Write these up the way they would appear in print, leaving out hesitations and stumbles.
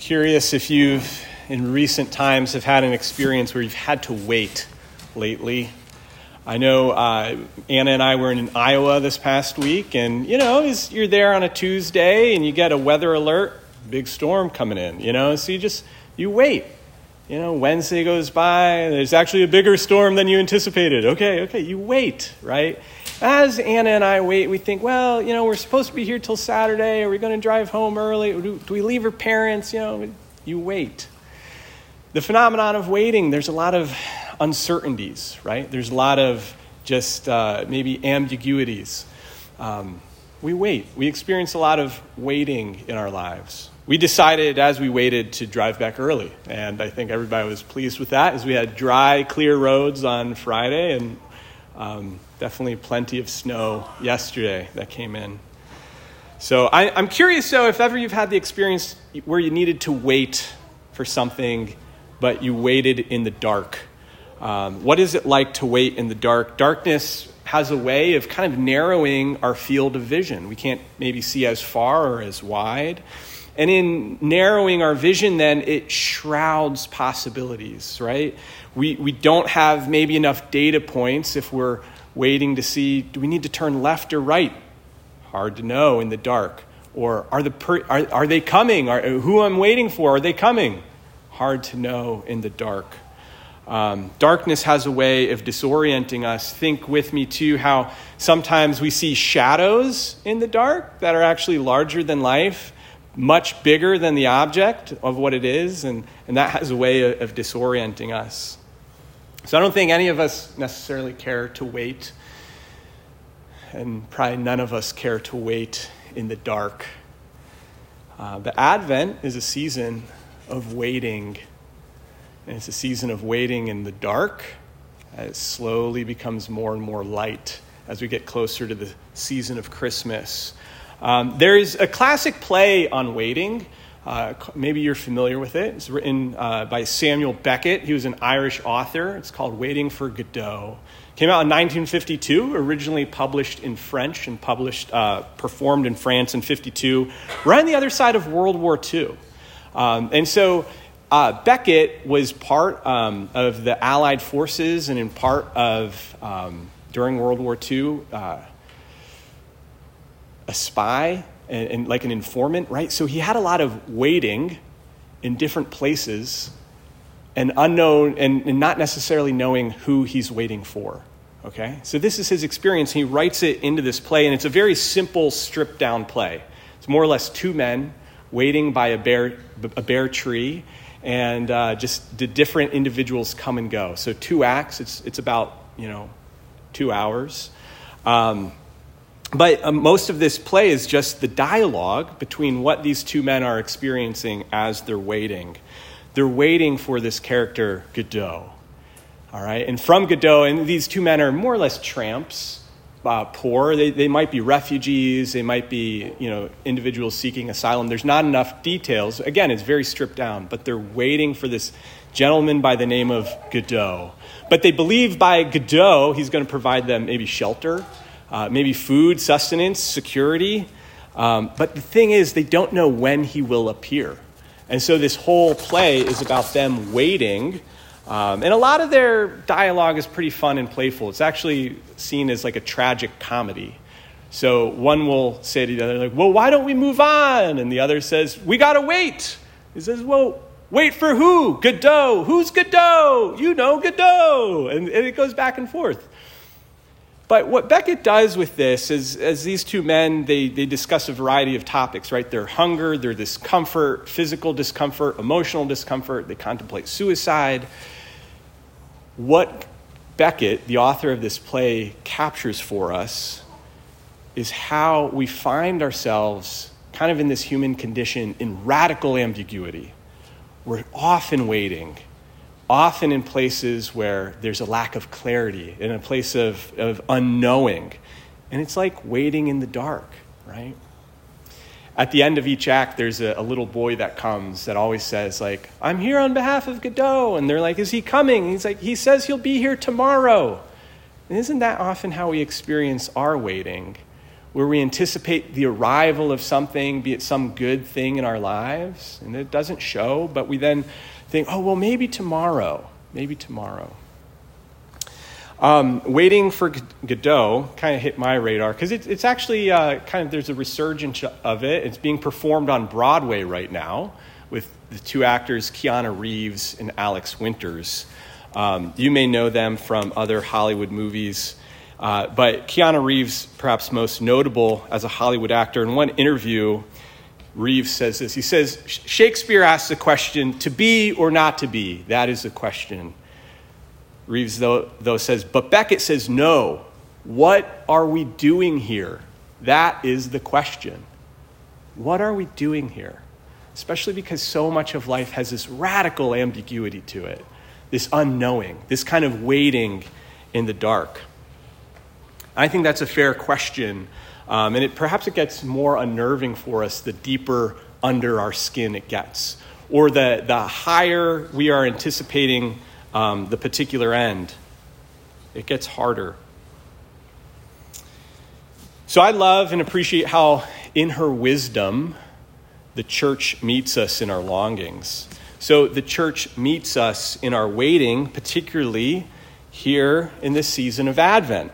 Curious if you've, in recent times, have had an experience where you've had to wait lately. I know Anna and I were in Iowa this past week, and, you're there on a Tuesday, and you get a weather alert, big storm coming in, so you wait. Wednesday goes by, there's actually a bigger storm than you anticipated. Okay, you wait, right? As Anna and I wait, we think, we're supposed to be here till Saturday. Are we going to drive home early? Do we leave her parents? You wait. The phenomenon of waiting, there's a lot of uncertainties, right? There's a lot of just maybe ambiguities. We wait. We experience a lot of waiting in our lives. We decided as we waited to drive back early, and I think everybody was pleased with that as we had dry, clear roads on Friday, and definitely plenty of snow yesterday that came in. So I'm curious, though, if ever you've had the experience where you needed to wait for something, but you waited in the dark. What is it like to wait in the dark? Darkness has a way of kind of narrowing our field of vision. We can't maybe see as far or as wide. And in narrowing our vision, then, it shrouds possibilities, right? We don't have maybe enough data points if we're waiting to see, do we need to turn left or right? Hard to know in the dark. Or are they coming? Who I'm waiting for, are they coming? Hard to know in the dark. Darkness has a way of disorienting us. Think with me, too, how sometimes we see shadows in the dark that are actually larger than life, much bigger than the object of what it is, and that has a way of disorienting us. So I don't think any of us necessarily care to wait, and probably none of us care to wait in the dark. But Advent is a season of waiting, and it's a season of waiting in the dark as it slowly becomes more and more light as we get closer to the season of Christmas. There's a classic play on waiting. Maybe you're familiar with it. It's written by Samuel Beckett. He was an Irish author. It's called Waiting for Godot. Came out in 1952, originally published in French and performed in France in 52, right on the other side of World War II. And so Beckett was part of the Allied forces and in part of, during World War II, a spy and like an informant, right? So he had a lot of waiting in different places and unknown and not necessarily knowing who he's waiting for, okay? So this is his experience. He writes it into this play, and it's a very simple, stripped-down play. It's more or less two men waiting by a bare tree, and just the different individuals come and go. So 2 acts. It's about 2 hours. But most of this play is just the dialogue between what these two men are experiencing as they're waiting. They're waiting for this character, Godot. All right? And from Godot, and these two men are more or less tramps, poor. They might be refugees. They might be, individuals seeking asylum. There's not enough details. Again, it's very stripped down. But they're waiting for this gentleman by the name of Godot. But they believe by Godot, he's going to provide them maybe shelter, maybe food, sustenance, security. But the thing is, they don't know when he will appear. And so this whole play is about them waiting. And a lot of their dialogue is pretty fun and playful. It's actually seen as like a tragic comedy. So one will say to the other, like, well, why don't we move on? And the other says, we got to wait. He says, well, wait for who? Godot. Who's Godot? Godot. And it goes back and forth. But what Beckett does with this is, as these two men, they discuss a variety of topics, right? Their hunger, their discomfort, physical discomfort, emotional discomfort. They contemplate suicide. What Beckett, the author of this play, captures for us is how we find ourselves kind of in this human condition in radical ambiguity. We're often waiting, often in places where there's a lack of clarity, in a place of unknowing. And it's like waiting in the dark, right? At the end of each act, there's a little boy that comes that always says, like, I'm here on behalf of Godot. And they're like, is he coming? And he's like, he says he'll be here tomorrow. And isn't that often how we experience our waiting? where we anticipate the arrival of something, be it some good thing in our lives, and it doesn't show, but we then think, oh, well, maybe tomorrow. Waiting for Godot kind of hit my radar because it's actually there's a resurgence of it. It's being performed on Broadway right now with the two actors, Keanu Reeves and Alex Winters. You may know them from other Hollywood movies, but Keanu Reeves, perhaps most notable as a Hollywood actor. In one interview, Reeves says this. He says, Shakespeare asks the question, to be or not to be, that is the question. Reeves, though, says, but Beckett says, no. What are we doing here? That is the question. What are we doing here? Especially because so much of life has this radical ambiguity to it, this unknowing, this kind of waiting in the dark. I think that's a fair question, and perhaps it gets more unnerving for us the deeper under our skin it gets, or the higher we are anticipating the particular end. It gets harder. So I love and appreciate how, in her wisdom, the church meets us in our longings. So the church meets us in our waiting, particularly here in this season of Advent.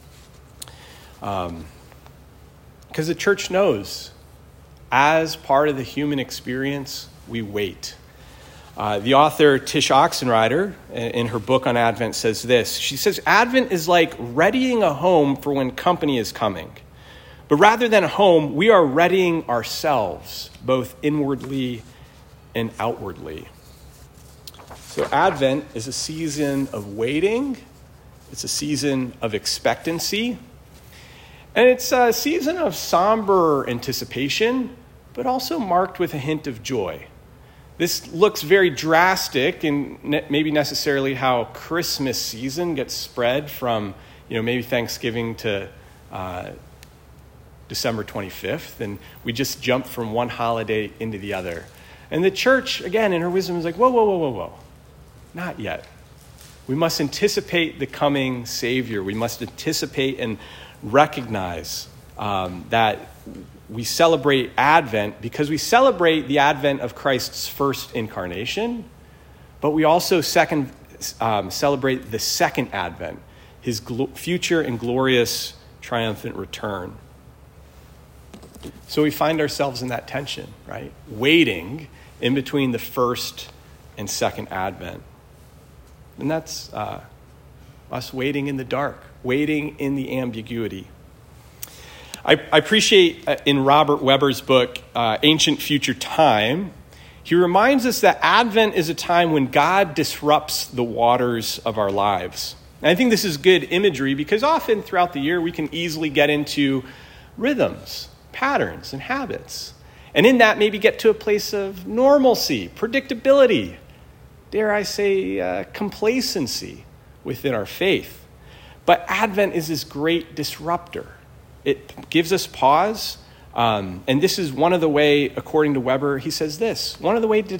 Because the church knows, as part of the human experience, we wait. The author Tish Oxenrider, in her book on Advent, says this. She says, Advent is like readying a home for when company is coming. But rather than a home, we are readying ourselves, both inwardly and outwardly. So Advent is a season of waiting. It's a season of expectancy. And it's a season of somber anticipation, but also marked with a hint of joy. This looks very drastic and maybe necessarily how Christmas season gets spread from, maybe Thanksgiving to December 25th, and we just jump from one holiday into the other. And the church, again, in her wisdom, is like, whoa. Not yet. We must anticipate the coming Savior. We must anticipate and recognize that we celebrate Advent because we celebrate the advent of Christ's first incarnation, but we also celebrate the second advent, his future and glorious triumphant return. So we find ourselves in that tension, right? Waiting in between the first and second advent. And that's us waiting in the dark, waiting in the ambiguity. I appreciate in Robert Weber's book, Ancient Future Time, he reminds us that Advent is a time when God disrupts the waters of our lives. And I think this is good imagery because often throughout the year we can easily get into rhythms, patterns, and habits. And in that maybe get to a place of normalcy, predictability, dare I say complacency within our faith. But Advent is this great disruptor. It gives us pause, and this is one of the way, according to Weber, he says this. One of the ways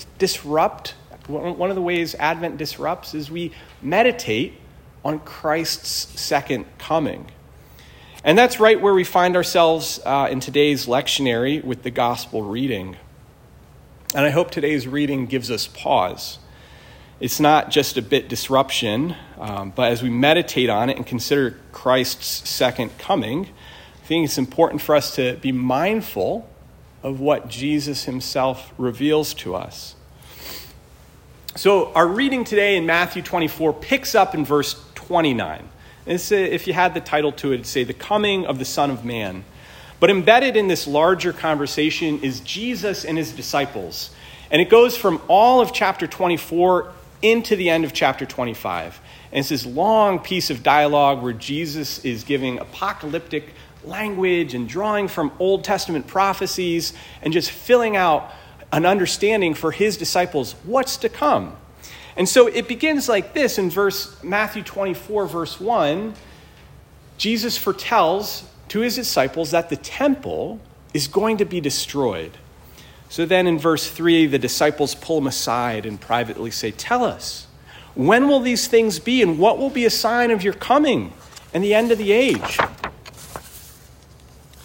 Advent disrupts is we meditate on Christ's second coming. And that's right where we find ourselves in today's lectionary with the gospel reading. And I hope today's reading gives us pause. It's not just a bit disruption, but as we meditate on it and consider Christ's second coming, I think it's important for us to be mindful of what Jesus himself reveals to us. So our reading today in Matthew 24 picks up in verse 29. If you had the title to it, it'd say, the coming of the Son of Man. But embedded in this larger conversation is Jesus and his disciples. And it goes from all of chapter 24 into the end of chapter 25. And it's this long piece of dialogue where Jesus is giving apocalyptic language and drawing from Old Testament prophecies and just filling out an understanding for his disciples what's to come. And so it begins like this in Matthew 24, verse 1. Jesus foretells to his disciples that the temple is going to be destroyed. So then in verse 3, the disciples pull him aside and privately say, tell us, when will these things be and what will be a sign of your coming and the end of the age?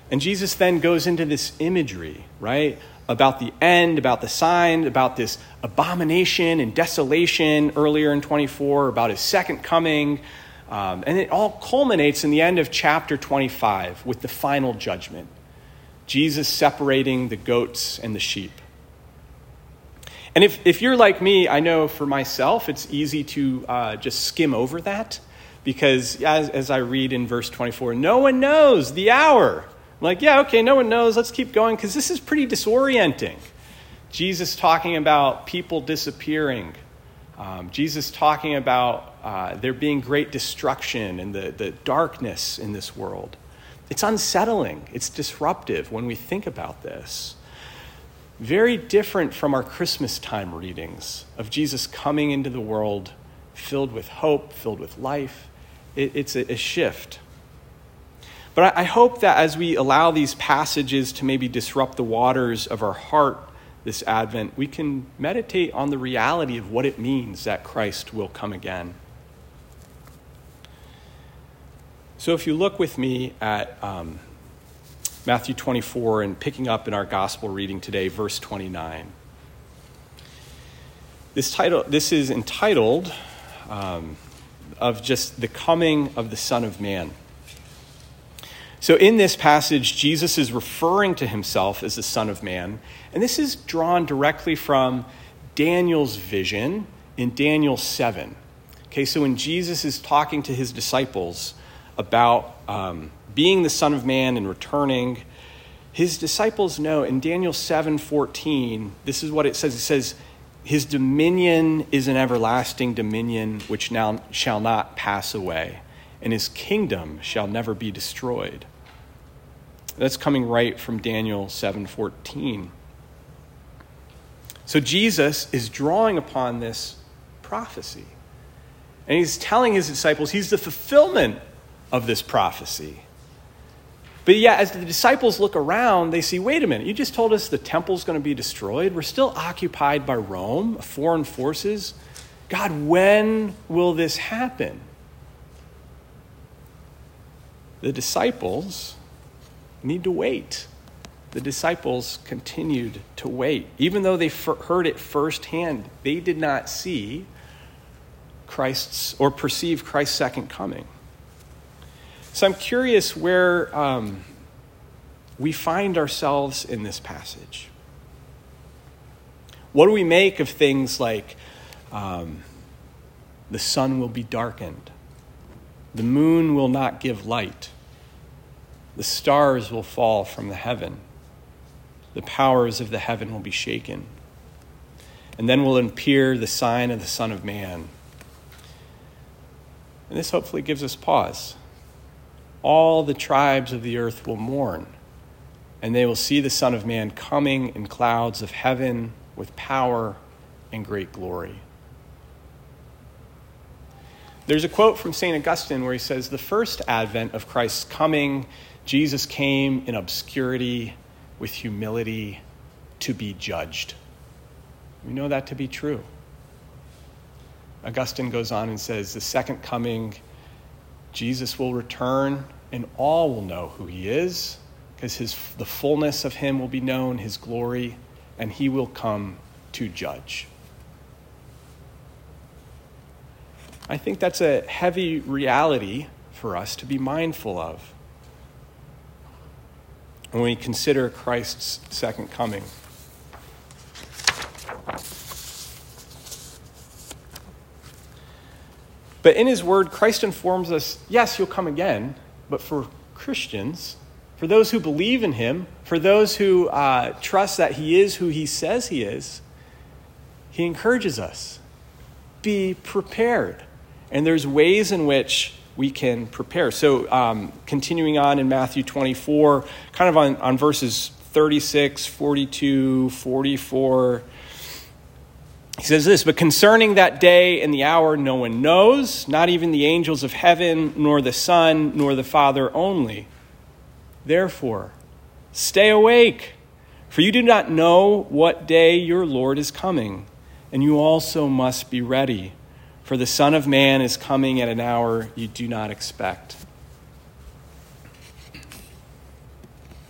And Jesus then goes into this imagery, right, about the end, about the sign, about this abomination and desolation earlier in 24, about his second coming. And it all culminates in the end of chapter 25 with the final judgment. Jesus separating the goats and the sheep. And if you're like me, I know for myself, it's easy to just skim over that. Because as I read in verse 24, no one knows the hour. I'm like, yeah, okay, no one knows. Let's keep going because this is pretty disorienting. Jesus talking about people disappearing. Jesus talking about there being great destruction and the darkness in this world. It's unsettling. It's disruptive when we think about this. Very different from our Christmas time readings of Jesus coming into the world filled with hope, filled with life. It's a shift. But I hope that as we allow these passages to maybe disrupt the waters of our heart this Advent, we can meditate on the reality of what it means that Christ will come again. So if you look with me at Matthew 24 and picking up in our gospel reading today, verse 29. This is entitled of just the coming of the Son of Man. So in this passage, Jesus is referring to himself as the Son of Man. And this is drawn directly from Daniel's vision in Daniel 7. Okay, so when Jesus is talking to his disciples about being the Son of Man and returning, his disciples know in Daniel 7:14, this is what it says. It says, his dominion is an everlasting dominion which now shall not pass away, and his kingdom shall never be destroyed. That's coming right from Daniel 7:14. So Jesus is drawing upon this prophecy. And he's telling his disciples he's the fulfillment of this prophecy. But yeah, as the disciples look around, they see, wait a minute, you just told us the temple's going to be destroyed. We're still occupied by Rome, foreign forces. God, when will this happen? The disciples need to wait. The disciples continued to wait. Even though they heard it firsthand, they did not see Christ's or perceive Christ's second coming. So I'm curious where we find ourselves in this passage. What do we make of things like the sun will be darkened, the moon will not give light, the stars will fall from the heaven, the powers of the heaven will be shaken, and then will appear the sign of the Son of Man? And this hopefully gives us pause. All the tribes of the earth will mourn, and they will see the Son of Man coming in clouds of heaven with power and great glory. There's a quote from St. Augustine where he says, the first advent of Christ's coming, Jesus came in obscurity with humility to be judged. We know that to be true. Augustine goes on and says, the second coming, Jesus will return and all will know who he is, because the fullness of him will be known, his glory, and he will come to judge. I think that's a heavy reality for us to be mindful of when we consider Christ's second coming. But in his word, Christ informs us, yes, he'll come again, but for Christians, for those who believe in him, for those who trust that he is who he says he is, he encourages us, be prepared. And there's ways in which we can prepare. So continuing on in Matthew 24, kind of on verses 36, 42, 44, he says this, but concerning that day and the hour no one knows, not even the angels of heaven, nor the Son, nor the Father only. Therefore, stay awake, for you do not know what day your Lord is coming, and you also must be ready, for the Son of Man is coming at an hour you do not expect.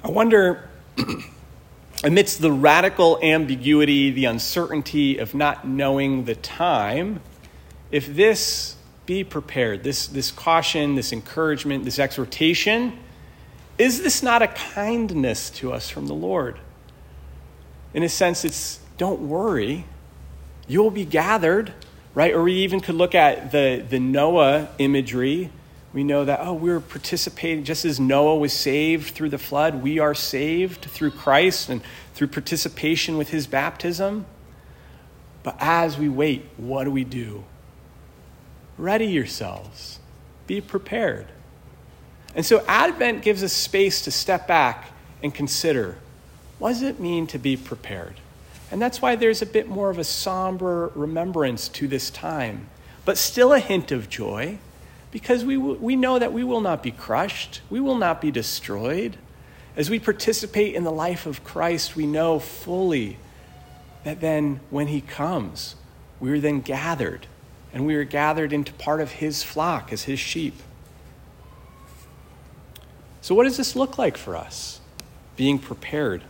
I wonder, amidst the radical ambiguity, the uncertainty of not knowing the time, if this be prepared, this caution, this encouragement, this exhortation, is this not a kindness to us from the Lord? In a sense, it's don't worry, you'll be gathered, right? Or we even could look at the Noah imagery. We know that, we're participating, just as Noah was saved through the flood, we are saved through Christ and through participation with his baptism. But as we wait, what do? Ready yourselves. Be prepared. And so Advent gives us space to step back and consider, what does it mean to be prepared? And that's why there's a bit more of a somber remembrance to this time, but still a hint of joy, because we know that we will not be crushed. We will not be destroyed. As we participate in the life of Christ, we know fully that then when he comes, we are then gathered, and we are gathered into part of his flock as his sheep. So what does this look like for us, being prepared?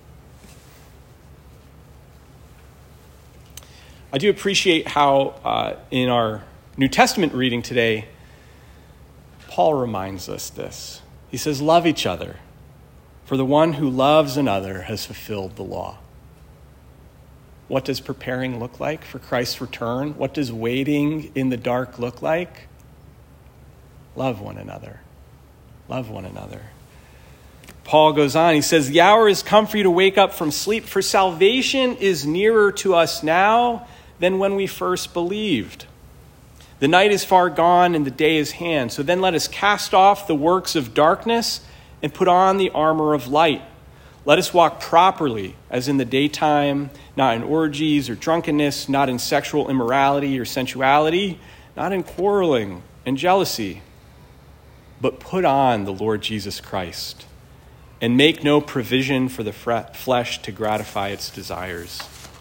I do appreciate how in our New Testament reading today, Paul reminds us this. He says, love each other, for the one who loves another has fulfilled the law. What does preparing look like for Christ's return? What does waiting in the dark look like? Love one another. Love one another. Paul goes on, he says, the hour has come for you to wake up from sleep, for salvation is nearer to us now than when we first believed. The night is far gone and the day is hand. So then let us cast off the works of darkness and put on the armor of light. Let us walk properly as in the daytime, not in orgies or drunkenness, not in sexual immorality or sensuality, not in quarreling and jealousy, but put on the Lord Jesus Christ and make no provision for the flesh to gratify its desires.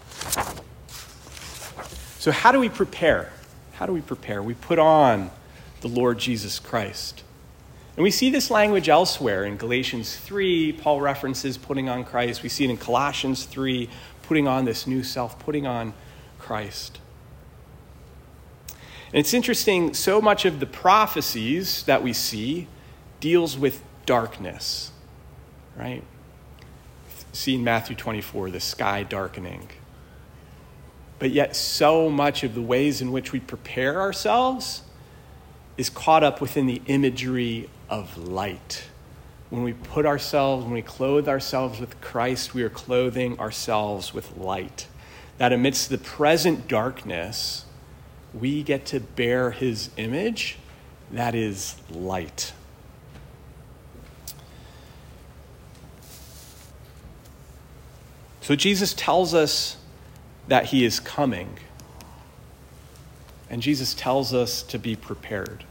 So how do we prepare? How do we prepare? We put on the Lord Jesus Christ. And we see this language elsewhere. In Galatians 3, Paul references putting on Christ. We see it in Colossians 3, putting on this new self, putting on Christ. And it's interesting, so much of the prophecies that we see deals with darkness, right? See in Matthew 24, the sky darkening. But yet so much of the ways in which we prepare ourselves is caught up within the imagery of light. When we clothe ourselves with Christ, we are clothing ourselves with light. That amidst the present darkness, we get to bear his image, that is light. So Jesus tells us that he is coming. And Jesus tells us to be prepared.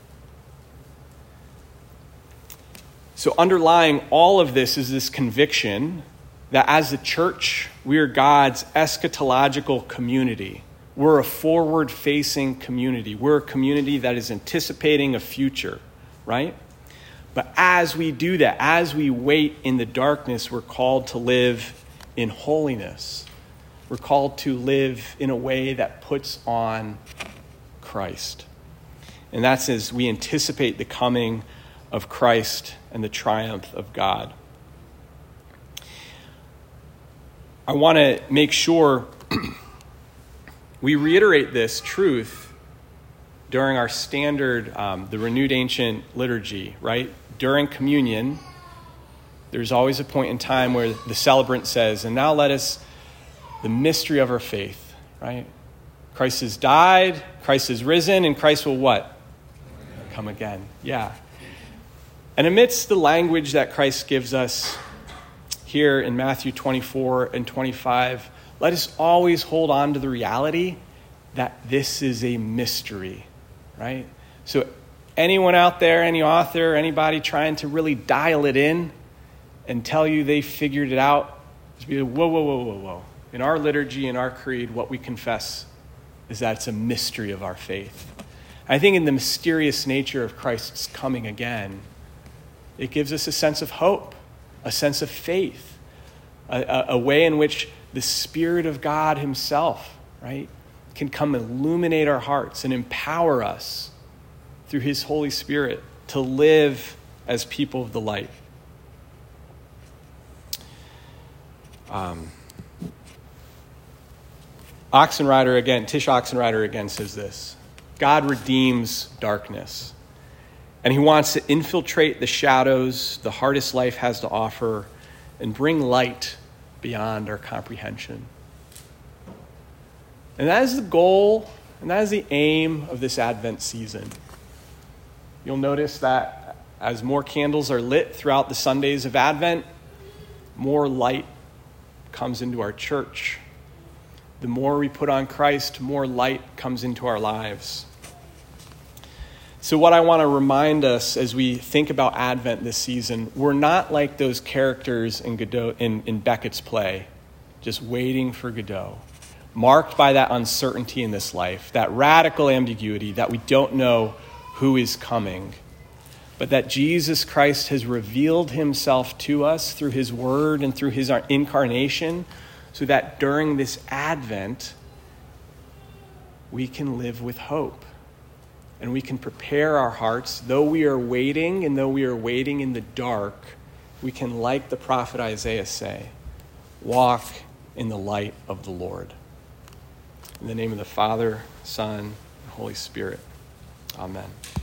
So underlying all of this is this conviction that as a church, we are God's eschatological community. We're a forward-facing community. We're a community that is anticipating a future, right? But as we do that, as we wait in the darkness, we're called to live in holiness. We're called to live in a way that puts on Christ. And that's as we anticipate the coming of Christ and the triumph of God. I want to make sure we reiterate this truth during our standard, the Renewed Ancient Liturgy, right? During communion, there's always a point in time where the celebrant says, and now let us, the mystery of our faith, right? Christ has died, Christ has risen, and Christ will what? Come again. Yeah. And amidst the language that Christ gives us here in Matthew 24 and 25, let us always hold on to the reality that this is a mystery, right? So anyone out there, any author, anybody trying to really dial it in and tell you they figured it out, just be like, whoa. In our liturgy, in our creed, what we confess is that it's a mystery of our faith. I think in the mysterious nature of Christ's coming again, it gives us a sense of hope. a sense of faith, a way in which the Spirit of God himself, right, can come and illuminate our hearts and empower us through his Holy Spirit to live as people of the light. Tish Oxenrider again says this: God redeems darkness, and he wants to infiltrate the shadows the hardest life has to offer and bring light beyond our comprehension. And that is the goal, and that is the aim of this Advent season. You'll notice that as more candles are lit throughout the Sundays of Advent, more light comes into our church. The more we put on Christ, more light comes into our lives. So what I want to remind us as we think about Advent this season, we're not like those characters in Beckett's play, just waiting for Godot, marked by that uncertainty in this life, that radical ambiguity that we don't know who is coming, but that Jesus Christ has revealed himself to us through his word and through his incarnation, so that during this Advent, we can live with hope. And we can prepare our hearts, though we are waiting, and though we are waiting in the dark, we can, like the prophet Isaiah, say, walk in the light of the Lord. In the name of the Father, Son, and Holy Spirit. Amen.